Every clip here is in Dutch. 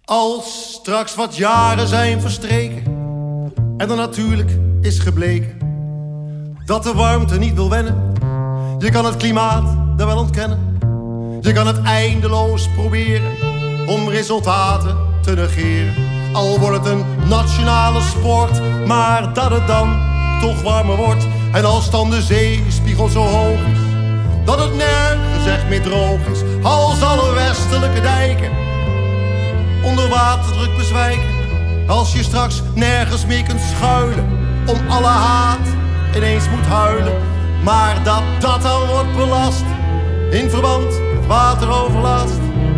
Als straks wat jaren zijn verstreken en er natuurlijk is gebleken dat de warmte niet wil wennen. Je kan het klimaat daar wel ontkennen. Je kan het eindeloos proberen om resultaten te negeren. Al wordt het een nationale sport, maar dat het dan toch warmer wordt. En als dan de zeespiegel zo hoog is dat het nergens echt meer droog is. Als alle westelijke dijken onder waterdruk bezwijken. Als je straks nergens meer kunt schuilen, om alle haat ineens moet huilen. Maar dat dan wordt belast in verband met wateroverlast.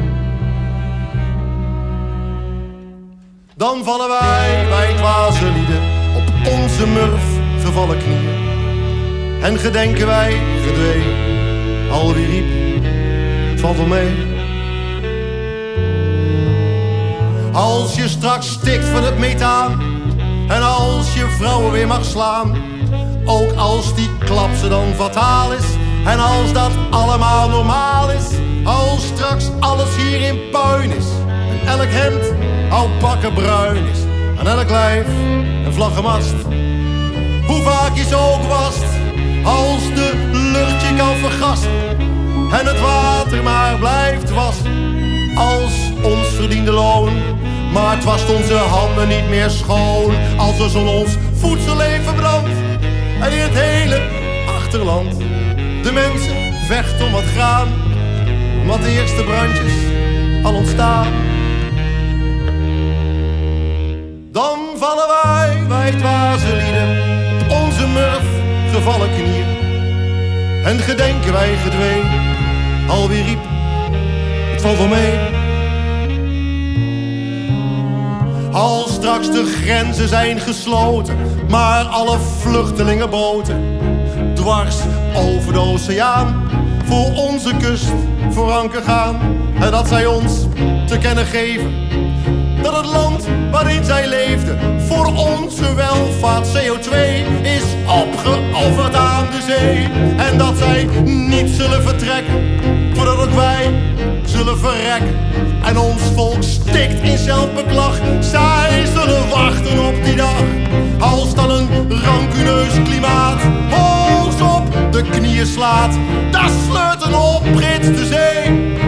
Dan vallen wij dwaze-lieden op onze murf gevallen knieën. En gedenken wij gedwee, al wie riep, het valt wel mee. Als je straks stikt van het methaan en als je vrouwen weer mag slaan. Ook als die klap ze dan fataal is en als dat allemaal normaal is. Als straks alles hier in puin is en elk hemd oudbakken bruin is. Aan elk lijf een vlaggenmast. Hoe vaak je zo ook wast, als de lucht je kan vergassen en het water maar blijft wassen. Als ons verdiende loon, maar het wast onze handen niet meer schoon. Als de zon ons voedselleven brandt en in het hele achterland de mensen vechten om wat graan, omdat de eerste brandjes al ontstaan. Dan vallen wij dwaze-lieden op onze murf gevallen knieën. En gedenken wij gedwee, al wie riep, het valt wel mee. Als straks de grenzen zijn gesloten, maar alle vluchtelingenboten dwars over de oceaan voor onze kust voor anker gaan. En dat zij ons te kennen geven dat het land waarin zij leefden voor onze welvaart CO2 is opgeofferd aan de zee. En dat zij niet zullen vertrekken voordat ook wij zullen verrekken. En ons volk stikt in zelfbeklag. Zij zullen wachten op die dag, als dan een rancuneus klimaat ons op de knieën slaat. Daar sleurt een oprit de zee.